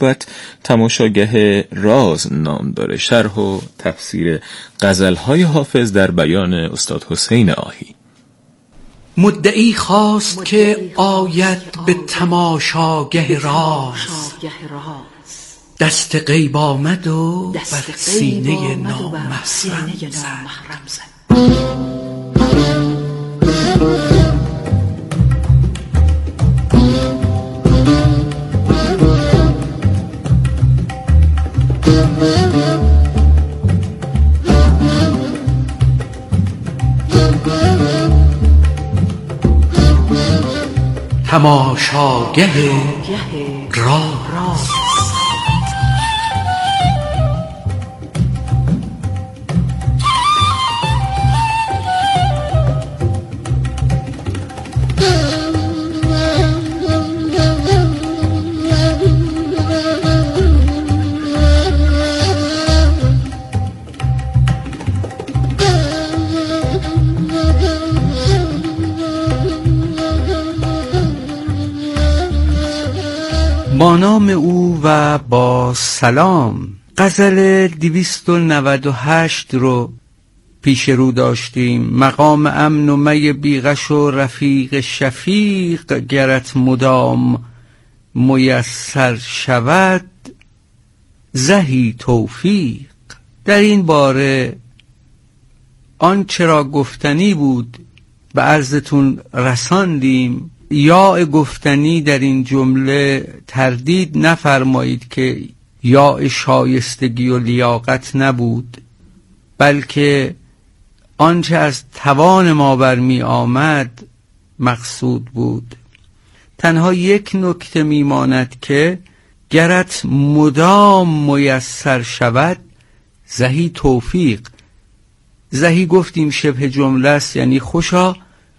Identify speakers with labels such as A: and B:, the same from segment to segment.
A: محبت تماشاگه راز نام داره. شرح و تفسیر غزل‌های حافظ در بیان استاد حسین آهی.
B: مدعی خواست که آید به تماشاگه راز، دست غیب آمد و بر سینه نامحرم زد. تماشاگه راز. با نام او و با سلام. غزل 298 رو پیش رو داشتیم. مقام امن و می بیغش و رفیق شفیق، گرت مدام میسر شود زهی توفیق. در این باره آنچه را گفتنی بود به عرضتون رساندیم. یا گفتنی در این جمله تردید نفرمایید که یا شایستگی و لیاقت نبود، بلکه آنچه از توان ما برمی آمد مقصود بود. تنها یک نکته میماند که گرت مدام میسر شود زهی توفیق. زهی گفتیم شبه جمله است، یعنی خوشا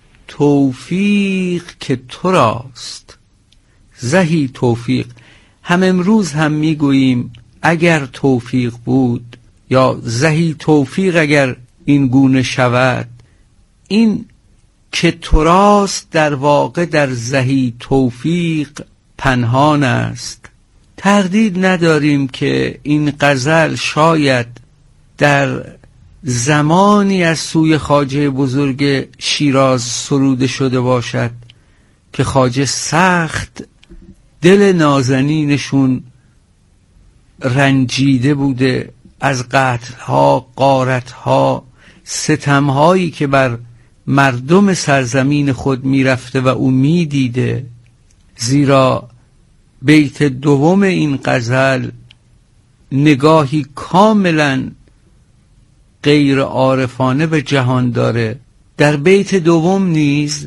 B: توفیق که تو راست. زهی توفیق. هم امروز هم میگوییم اگر توفیق بود، یا زهی توفیق اگر این گونه شود. این که تو راست در واقع در زهی توفیق پنهان است. تردید نداریم که این غزل شاید در زمانی از سوی خواجه بزرگ شیراز سروده شده باشد که خواجه سخت دل نازنینشون رنجیده بوده از قتل‌ها، غارت‌ها، ستم‌هایی که بر مردم سرزمین خود میرفته و او میدیده. زیرا بیت دوم این غزل نگاهی کاملاً غیر عارفانه به جهان داره. در بیت دوم نیز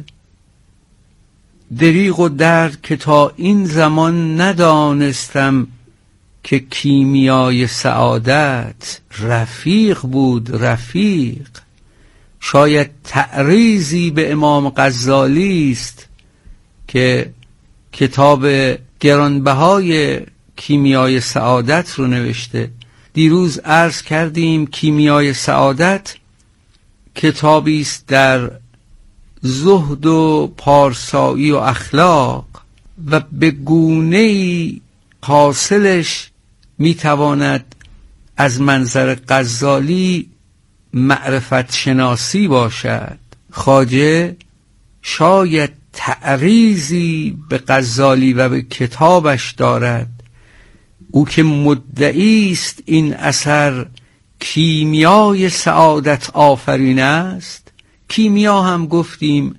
B: دریغ و درد که تا این زمان ندانستم که کیمیای سعادت رفیق بود رفیق. شاید تعریضی به امام غزالی است که کتاب گرانبهای کیمیای سعادت رو نوشته. دیروز عرض کردیم کیمیای سعادت کتابی است در زهد و پارسایی و اخلاق و به گونه‌ای حاصلش میتواند از منظر غزالی معرفت شناسی باشد. خواجه شاید تعریضی به غزالی و به کتابش دارد. او که مدعی است این اثر کیمیای سعادت آفرین است. کیمیا هم گفتیم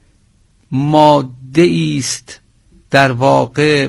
B: ماده است در واقع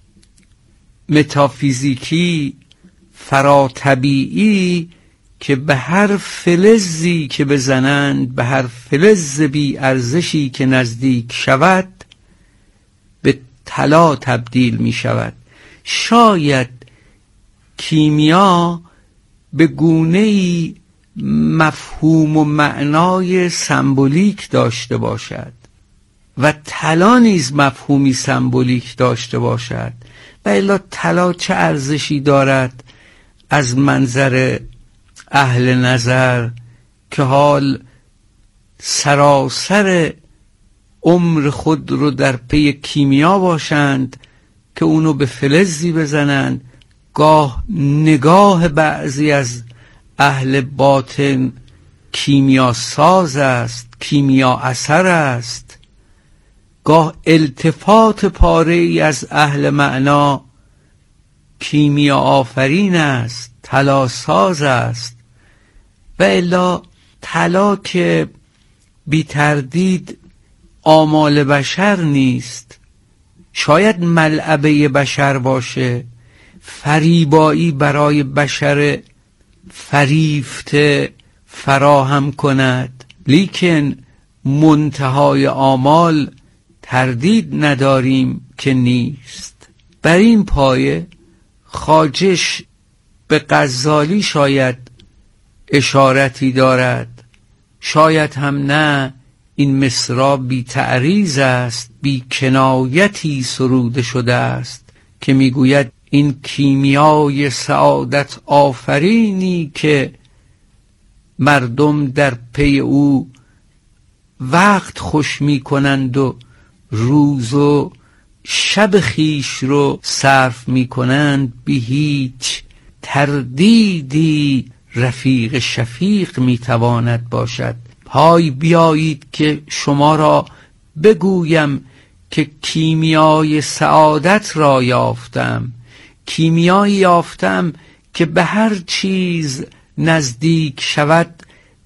B: متافیزیکی فراطبیعی که به هر فلزی که بزنند، به هر فلز بی ارزشی که نزدیک شود به طلا تبدیل می شود. شاید کیمیا به گونه‌ای مفهوم و معنای سمبولیک داشته باشد و طلا نیز مفهومی سمبولیک داشته باشد. و الا طلا چه ارزشی دارد از منظر اهل نظر که حال سراسر عمر خود رو در پی کیمیا باشند که اونو به فلزی بزنن، گاه نگاه بعضی از اهل باطن کیمیا ساز است، کیمیا اثر است، گاه التفات پاره ای از اهل معنا کیمیا آفرین است، طلا ساز است. و الا طلا که بی تردید آمال بشر نیست، شاید ملعبه بشر باشه، فریبایی برای بشر فریفته فراهم کند، لیکن منتهای آمال تردید نداریم که نیست. بر این پایه خواجش به غزالی شاید اشارتی دارد، شاید هم نه. این مصرع بی تعریض است، بی کنایتی سروده شده است که میگوید این کیمیای سعادت آفرینی که مردم در پی او وقت خوش می کنند و روز و شب خیش رو صرف می کنند، بی هیچ تردیدی رفیق شفیق می تواند باشد. های بیایید که شما را بگویم که کیمیای سعادت را یافتم، کیمیایی یافتم که به هر چیز نزدیک شود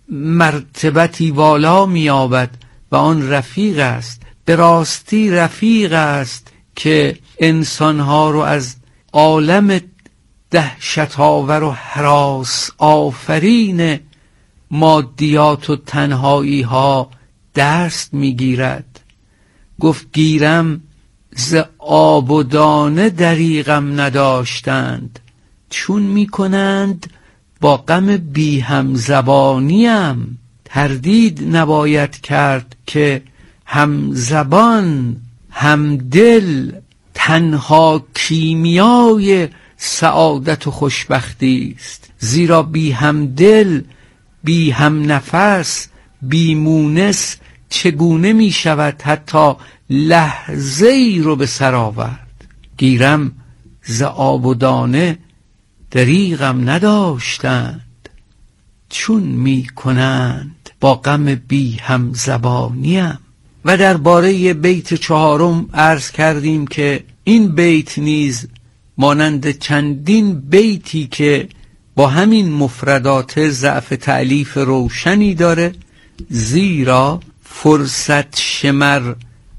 B: مرتبتی والا می‌یابد و آن رفیق است. به راستی رفیق است که انسانها رو از عالم دهشت آور و هراس آفرین مادیات و تنهایی ها دست میگیرد. گفت گیرم ز آب و دانه دریغم نداشتند، چون میکنند با غم بی هم زبانیم. تردید نباید کرد که هم زبان هم دل تنها کیمیای سعادت و خوشبختی است، زیرا بی هم دل، بی هم نفس، بی مونس چگونه می شود حتی لحظه ای رو به سر آورد. گیرم ز آب و دانه دریغم نداشتند، چون می کنند با غم بی هم زبانیم. و درباره بیت 4 عرض کردیم که این بیت نیز مانند چندین بیتی که با همین مفردات ضعف تألیف روشنی داره، زیرا فرصت شمر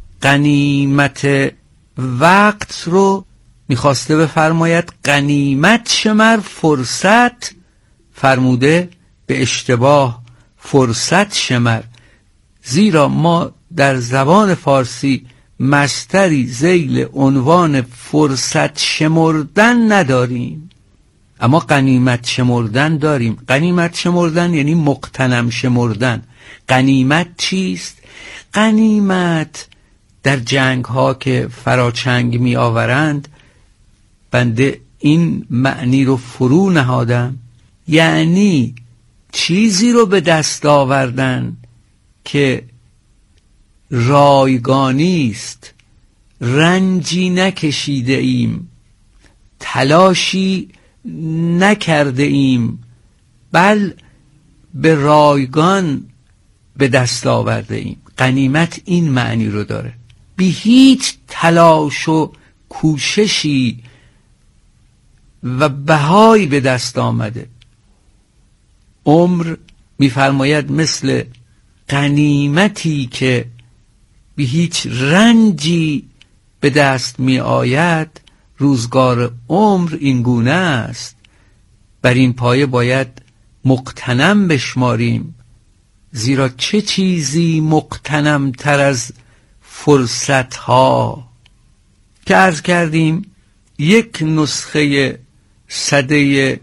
B: غنیمت وقت رو میخواسته بفرماید غنیمت شمر فرصت، فرموده به اشتباه فرصت شمر. زیرا ما در زبان فارسی مصدری ذیل عنوان فرصت شمردن نداریم، اما غنیمت شمردن داریم. غنیمت شمردن یعنی مغتنم شمردن. غنیمت چیست؟ غنیمت در جنگ ها که فراچنگ می آورند، بنده این معنی رو فرو نهادم، یعنی چیزی رو به دست آوردن که رایگانی است، رنجی نکشیده ایم، تلاشی نکرده ایم، بل به رایگان به دست آورده ایم. غنیمت این معنی رو داره، بی هیچ تلاش و کوششی و بهایی به دست آمده. عمر می‌فرماید مثل غنیمتی که بی هیچ رنجی به دست می آید، روزگار عمر این گونه است. بر این پایه باید مغتنم بشماریم، زیرا چه چیزی مغتنم تر از فرصت ها که عرض کردیم. یک نسخه سده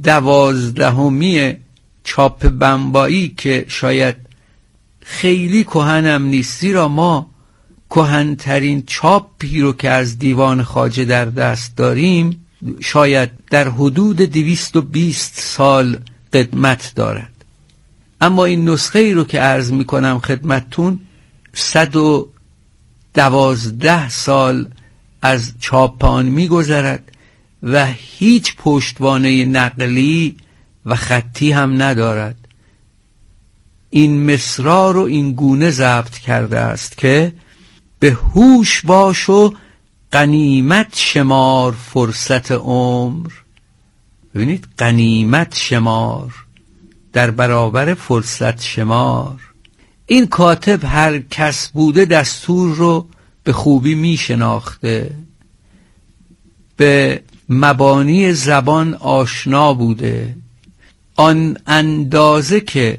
B: 12 چاپ بمبایی که شاید خیلی کهنم نیست، زیرا ما کهنترین چاپی رو که از دیوان خواجه در دست داریم شاید در حدود 220 سال قدمت دارد. اما این نسخه ای رو که عرض میکنم خدمتتون 112 سال از چاپ آن می‌گذرد و هیچ پشتوانه نقلی و خطی هم ندارد. این مصرع رو این گونه ضبط کرده است که به هوش باش و غنیمت شمار فرصت عمر. ببینید، غنیمت شمار در برابر فرصت شمار. این کاتب هر کس بوده دستور رو به خوبی می شناخته، به مبانی زبان آشنا بوده، آن اندازه که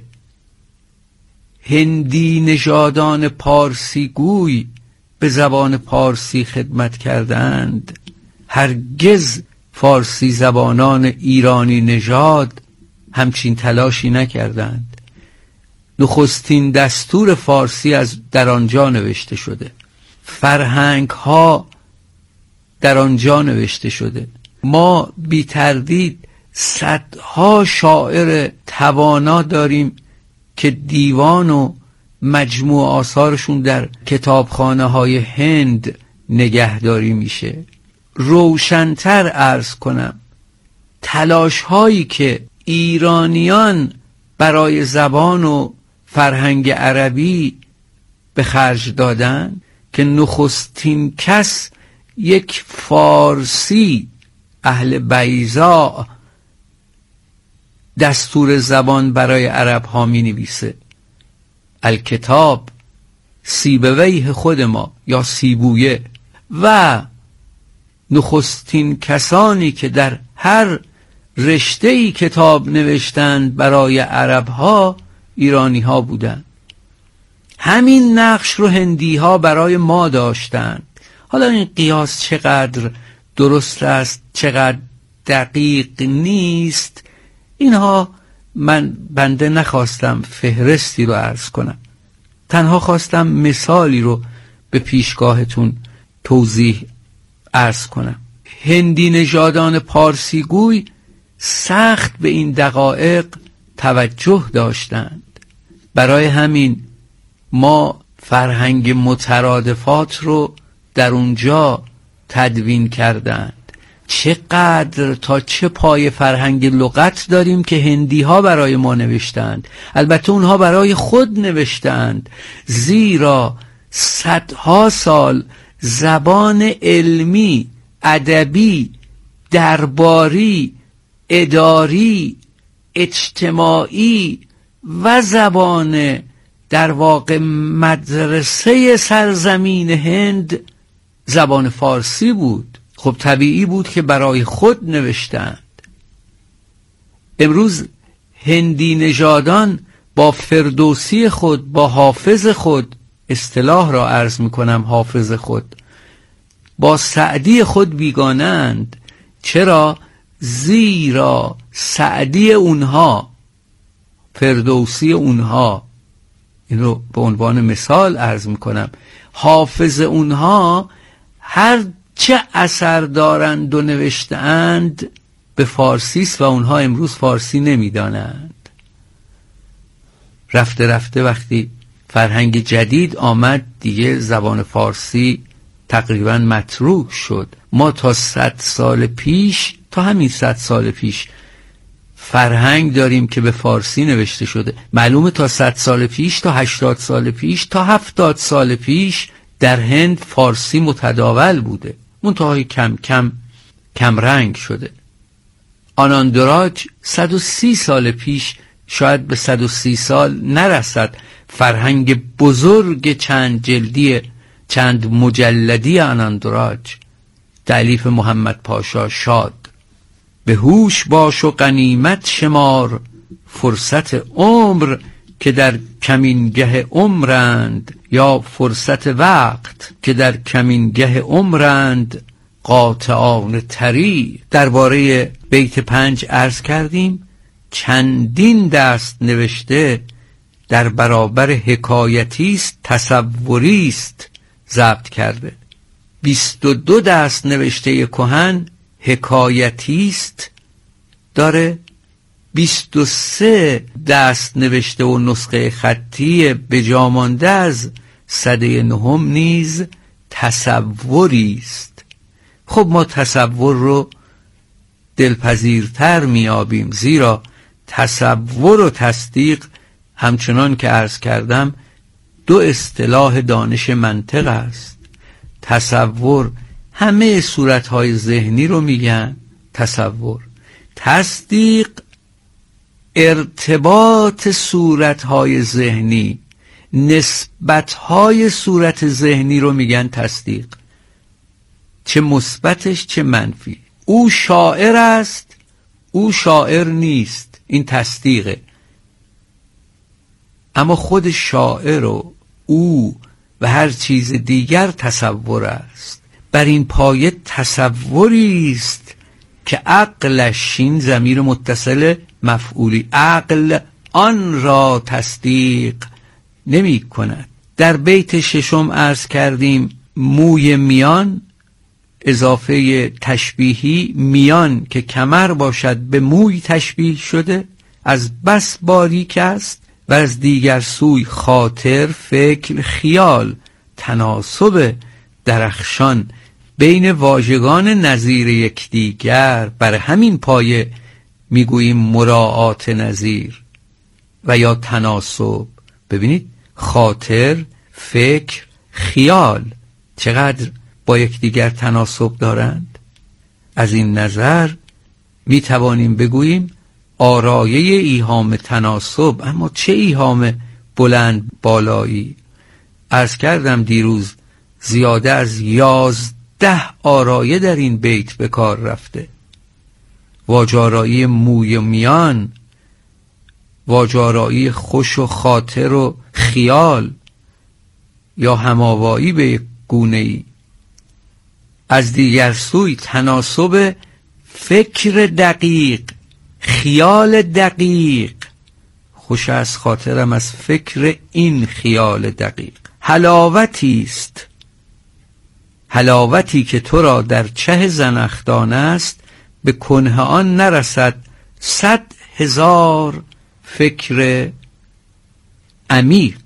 B: هندی نژادان پارسی گوی به زبان پارسی خدمت کردند، هرگز فارسی زبانان ایرانی نژاد همچین تلاشی نکردند. نخستین دستور فارسی از در آنجا نوشته شده، فرهنگ ها در آنجا نوشته شده. ما بی تردید صدها شاعر توانا داریم که دیوان و مجموع آثارشون در کتابخانه های هند نگهداری میشه. روشن‌تر عرض کنم، تلاش هایی که ایرانیان برای زبان و فرهنگ عربی به خرج دادن که نخستین کس یک فارسی اهل بیضا دستور زبان برای عرب ها می نویسه. الکتاب سیبویه خود ما یا سیبویه، و نخستین کسانی که در هر رشته‌ای کتاب نوشتند برای عرب ها ایرانی ها بودند. همین نقش رو هندی ها برای ما داشتند. حالا این قیاس چقدر درست است، چقدر دقیق نیست، اینها بنده نخواستم فهرستی رو عرض کنم، تنها خواستم مثالی رو به پیشگاهتون توضیح عرض کنم. هندی نژادان پارسی گوی سخت به این دقایق توجه داشتند. برای همین ما فرهنگ مترادفات رو در اونجا تدوین کردند. چقدر تا چه پای فرهنگ لغت داریم که هندی ها برای ما نوشتند. البته اونها برای خود نوشتند، زیرا صدها سال زبان علمی، ادبی، درباری، اداری، اجتماعی و زبان در واقع مدرسه سرزمین هند زبان فارسی بود. خب طبیعی بود که برای خود نوشتند. امروز هندی نژادان با فردوسی خود، با حافظ خود، اصطلاح را عرض میکنم، حافظ خود، با سعدی خود بیگانند. چرا؟ زیرا سعدی اونها، فردوسی اونها، این رو به عنوان مثال عرض میکنم، حافظ اونها هر چه اثر دارند و نوشتند به فارسی است و اونها امروز فارسی نمیدانند. رفته رفته وقتی فرهنگ جدید آمد دیگه زبان فارسی تقریبا متروک شد. ما تا 100 سال پیش، تا همین 100 سال پیش فرهنگ داریم که به فارسی نوشته شده. معلومه تا 100 سال پیش، تا 80 سال پیش، تا 70 سال پیش در هند فارسی متداول بوده، منتهای کم کم کم رنگ شده. آناندراج 130 سال پیش، شاید به 130 سال نرسد، فرهنگ بزرگ چند جلدی، چند مجلدی آناندراج تألیف محمد پاشا شاد. به هوش باش و غنیمت شمار فرصت عمر که در کمینگه عمرند، یا فرصت وقت که در کمینگه عمرند قاطعان طریق. درباره بیت 5 عرض کردیم چندین دست نوشته در برابر حکایتیست، تصوریست ضبط کرده. 22 دست نوشته کهن حکایتیست داره، 23 دست نوشته و نسخه خطی به جا مانده از سده 9 نیز تصوریست. خب ما تصور رو دلپذیرتر میابیم، زیرا تصور و تصدیق همچنان که عرض کردم دو اصطلاح دانش منطق است. تصور همه صورتهای ذهنی رو میگن تصور، تصدیق ارتباط صورتهای ذهنی، نسبتهای صورت ذهنی رو میگن تصدیق، چه مثبتش چه منفی. او شاعر است، او شاعر نیست، این تصدیقه. اما خود شاعر و او و هر چیز دیگر تصور است. بر این پایه تصوری است که عقلش، این ضمیر متصل مفعولی، عقل آن را تصدیق نمی کند. در بیت ششم عرض کردیم موی میان اضافه تشبیهی، میان که کمر باشد به موی تشبیه شده، از بس باریک است. و از دیگر سوی خاطر، فکر، خیال، تناسب درخشان بین واژگان نظیر یکدیگر. بر همین پایه میگوییم مراعات نظیر و یا تناسب. ببینید خاطر، فکر، خیال چقدر با یکدیگر تناسب دارند. از این نظر می توانیم بگوییم آرایه ایهام تناسب. اما چه ایهام بلند بالایی! عرض کردم دیروز زیاده از 11 آرایه در این بیت به کار رفته. واجارایی موی و میان، واجارایی خوش و خاطر و خیال یا هماوایی به گونه ای. از دیگر سوی تناسب فکر دقیق، خیال دقیق. خوش از خاطرم از فکر این خیال دقیق. حلاوتی است، حلاوتی که تو را در چه زنخدان است، به کنه آن نرسد 100,000 فکر عمیق.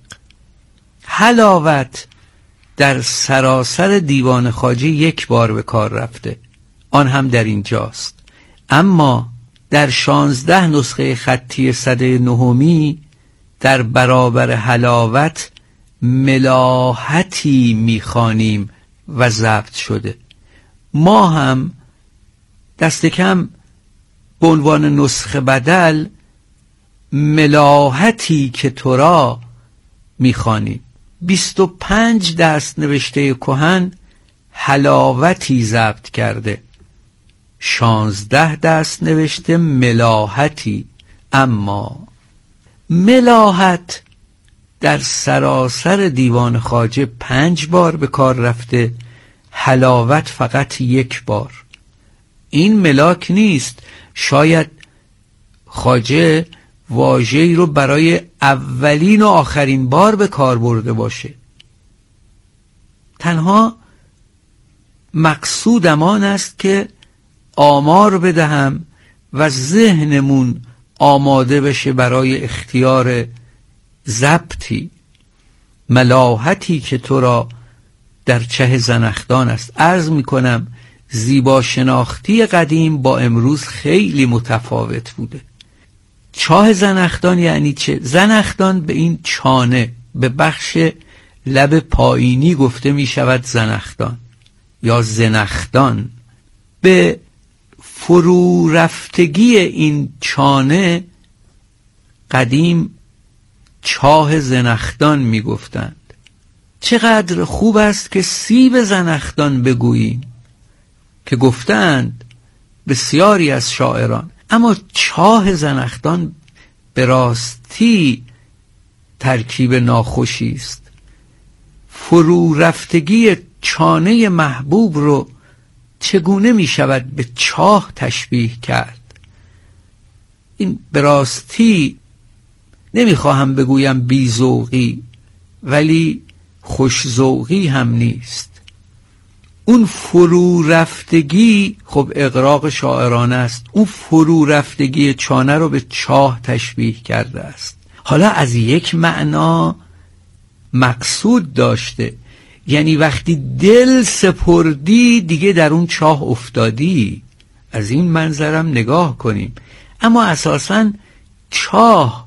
B: حلاوت در سراسر دیوان خواجه یک بار به کار رفته، آن هم در اینجاست. اما در 16 نسخه خطی سده نهمی در برابر حلاوت ملاحتی میخوانیم و ضبط شده. ما هم دست کم به عنوان نسخه بدل ملاحتی که تو را میخوانیم. 25 دست نوشته کهن حلاوتی ضبط کرده، 16 دست نوشته ملاحتی. اما ملاحت در سراسر دیوان خواجه 5 بار به کار رفته، حلاوت فقط 1 بار. این ملاک نیست. شاید خواجه واژه‌ای رو برای اولین و آخرین بار به کار برده باشه. تنها مقصودم آن است که آمار بدهم و ذهنمون آماده بشه برای اختیار ضبطی. ملاحتی که تو را در چه زنخدان است. عرض میکنم زیبا شناختی قدیم با امروز خیلی متفاوت بوده. چاه زنخدان یعنی چه؟ زنخدان به این چانه، به بخش لب پایینی گفته می شود زنخدان یا زنخدان. به فرو رفتگی این چانه قدیم چاه زنخدان می گفتند. چقدر خوب است که سیب زنخدان بگوییم که گفتند بسیاری از شاعران. اما چاه زنخدان به راستی ترکیب ناخوشی است. فرو رفتگی چانه محبوب رو چگونه می شود به چاه تشبیه کرد؟ این به راستی نمیخواهم بگویم بی‌ذوقی، ولی خوش‌ذوقی هم نیست. اون فرو رفتگی خب اغراق شاعرانه است. اون فرو رفتگی چانه رو به چاه تشبیه کرده است. حالا از یک معنا مقصود داشته، یعنی وقتی دل سپردی دیگه در اون چاه افتادی. از این منظرم نگاه کنیم. اما اساساً چاه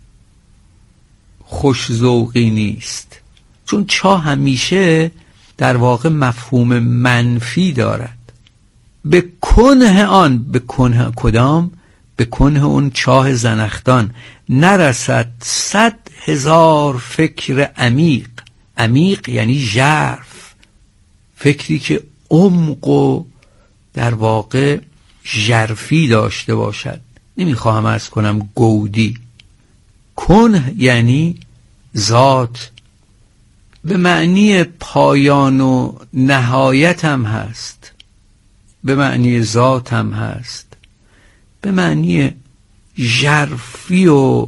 B: خوش‌ذوقی نیست، چون چاه همیشه در واقع مفهوم منفی دارد. به کنه آن، به کنه کدام؟ به کنه اون چاه زنخدان نرسد 100,000 فکر عمیق. عمیق یعنی ژرف، فکری که عمق و در واقع ژرفی داشته باشد. نمیخواهم عرض کنم گودی. کنه یعنی ذات، به معنی پایان و نهایت هم هست، به معنی ذات هم هست، به معنی ژرفی و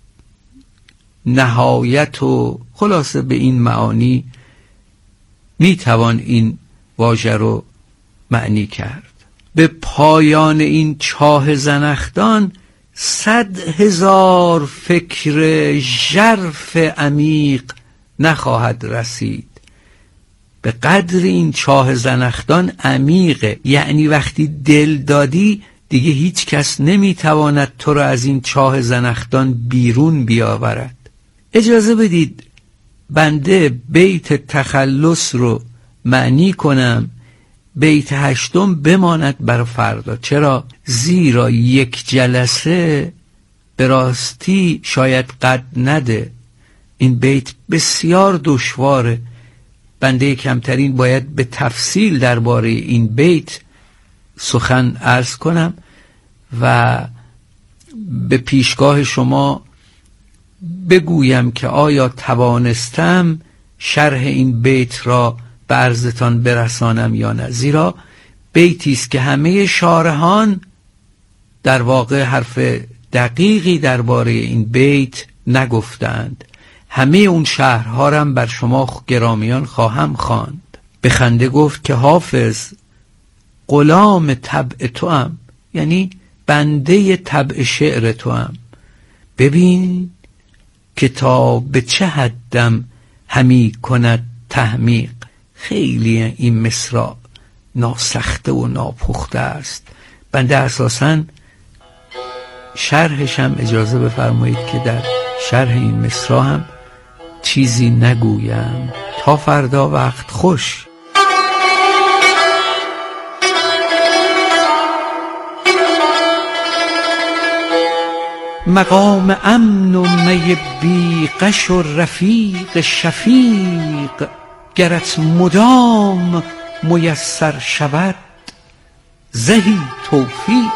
B: نهایت و خلاصه به این معانی میتوان این واژه رو معنی کرد. به پایان این چاه زنخدان 100,000 فکر ژرف عمیق نخواهد رسید. به قدر این چاه زنخدان عمیقه، یعنی وقتی دل دادی دیگه هیچ کس نمیتواند تو را از این چاه زنخدان بیرون بیاورد. اجازه بدید بنده بیت تخلص رو معنی کنم، بیت 8 بماند بر فردا. چرا؟ زیرا یک جلسه به راستی شاید قد نده. این بیت بسیار دشواره، بنده کمترین باید به تفصیل درباره این بیت سخن عرض کنم و به پیشگاه شما بگویم که آیا توانستم شرح این بیت را به عرضتان برسانم یا نه. زیرا بیتی است که همه شارحان در واقع حرف دقیقی درباره این بیت نگفتند. همه اون شرح‌ها را بر شما گرامیان خواهم خواند. به خنده گفت که حافظ غلام طبع توام، یعنی بنده طبع شعر توام. ببین که تا به چه حدم همی کند تحمیق. خیلی این مصرع ناسخته و ناپخته است. بنده اساساً شرحشم اجازه بفرمایید که در شرح این مصرع هم چیزی نگویم. تا فردا وقت خوش. مقام امن و می بی غش و رفیق شفیق، گرت مدام میسر شود زهی توفیق.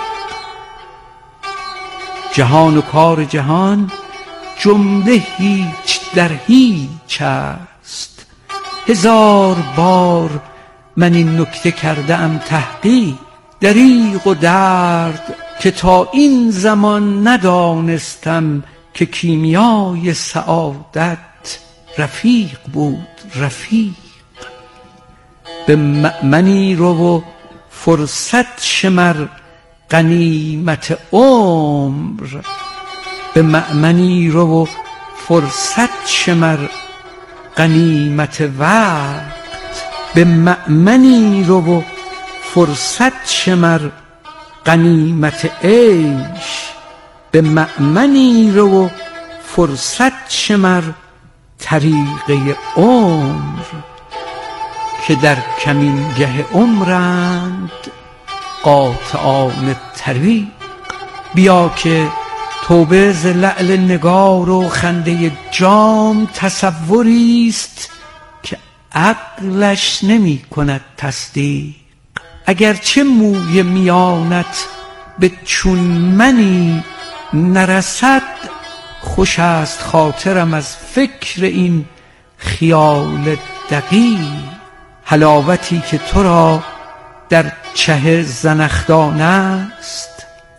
B: جهان و کار جهان جمله هیچ در هیچ است. 1000 بار من این نکته کرده ام تحقیق. دریغ و درد که تا این زمان ندانستم که کیمیای سعادت رفیق بود. رفیق به مأمنی رو و فرصت شمر غنیمت عمر. به مأمنی رو و فرصت شمر غنیمت وقت. به مأمنی رو و فرصت شمر غنیمت عیش. به مأمنی رو و فرصت شمر طریقه عمر. که در کمینگه عمرند قاطعان طریق. بیا که توبه ز لعل نگار و خنده جام تصوریست که عقلش نمی کند تصدیق. اگرچه موی میانت به چون منی نرسد، خوش است خاطرم از فکر این خیال دقیق. حلاوتی که تو را در چه زنخدان است،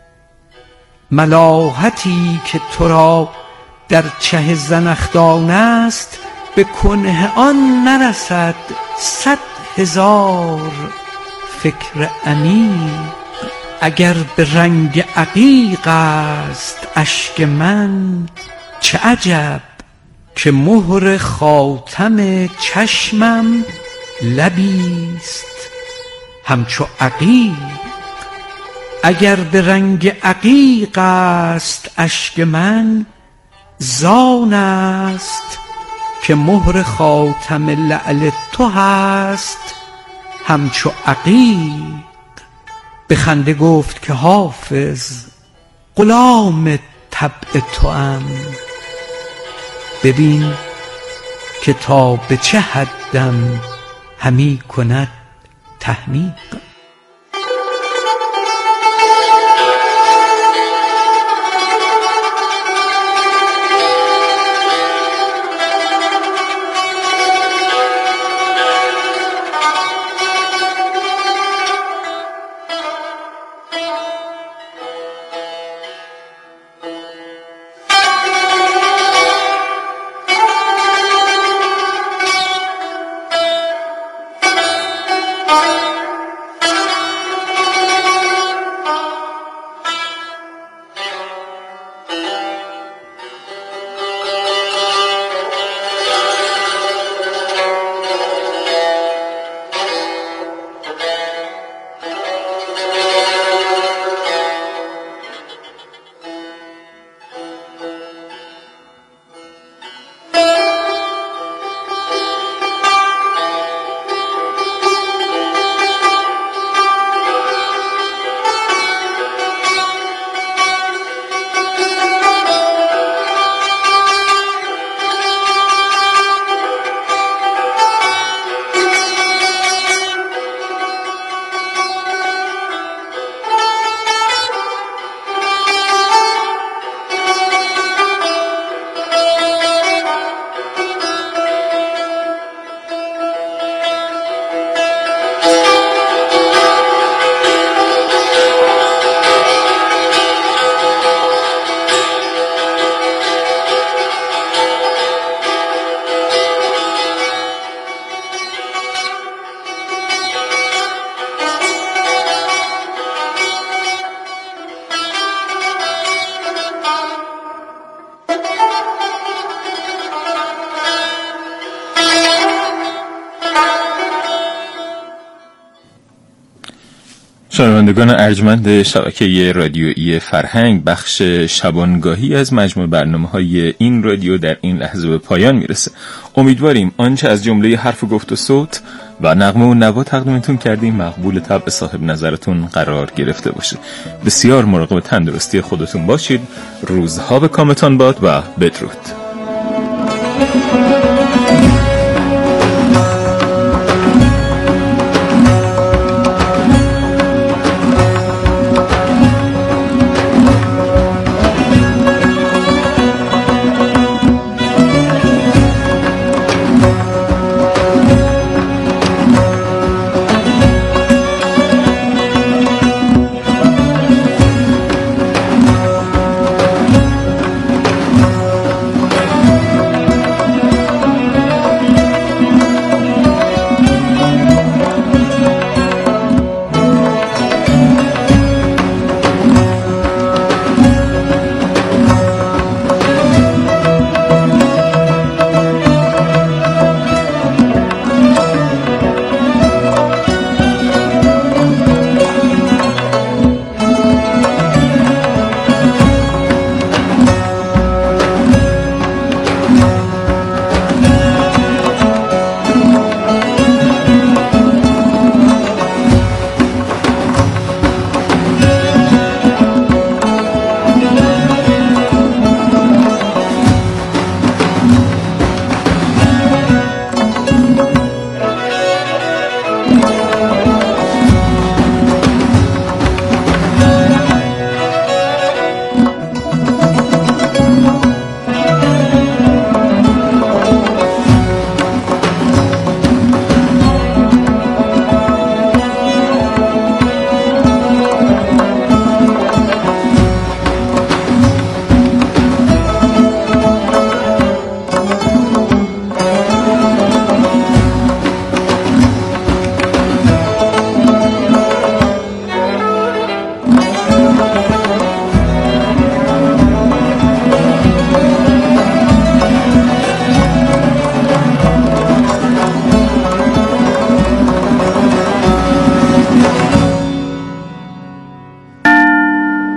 B: ملاحتی که تو را در چه زنخدان است، به کنه آن نرسد 100,000 فکر عمیق. اگر به رنگ عقیق است اشک من، چه عجب که مهر خاتم چشمم لبیست همچو عقیق. اگر به رنگ عقیق است اشک من، زان است که مهر خاتم لعل تو هست همچو عقیق. به خنده گفت که حافظ غلام طبع توام، ببین که تا به چه حدم همی کند تحمیق.
A: شنوندگان ارجمند شبکه رادیویی فرهنگ، بخش شبانگاهی از مجموع برنامه‌های این رادیو در این لحظه به پایان میرسه. امیدواریم آنچه از جمله حرف گفت و صوت و نغمه و نوا تقدیمتون کردیم مقبول طبع صاحب نظرتون قرار گرفته باشه. بسیار مراقب تندرستی خودتون باشید. روزها به کامتان باد و بدرود.